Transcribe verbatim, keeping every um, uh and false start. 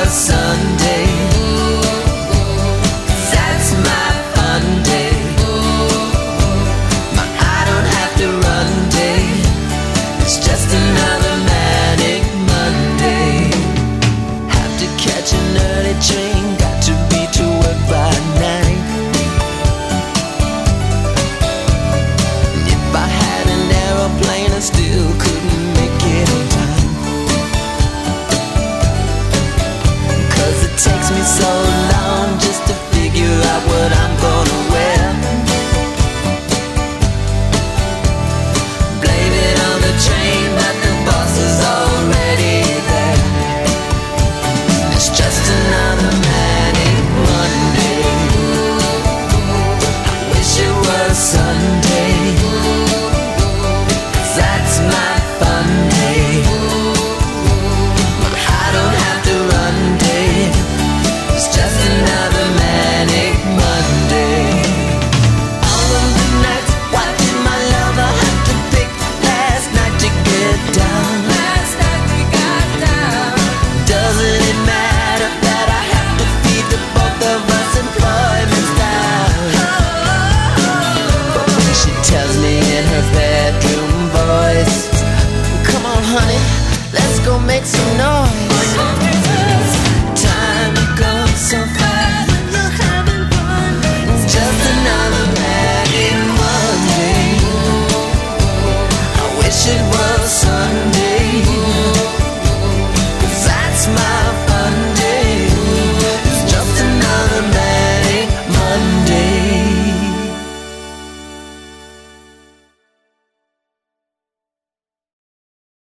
Sunday, 'cause that's my fun day, my I don't have to run day. It's just another manic Monday. Have to catch an early train, got to be to work by nine. And if I had an aeroplane, I still couldn't make it on time. It takes me so long just to figure out what I'm gonna wear. Blame it on the train, but the boss is already there. It's just another manic Monday. I wish it was Sunday, 'cause that's my fun day, my I don't have to run day. It's just another manic Monday. All of the nights, why did my lover have to pick last night to get down? Last night we got down. Doesn't it matter that I have to feed the both of us employment's down? But when she tells me in her bedroom voice, come on honey, let's go make some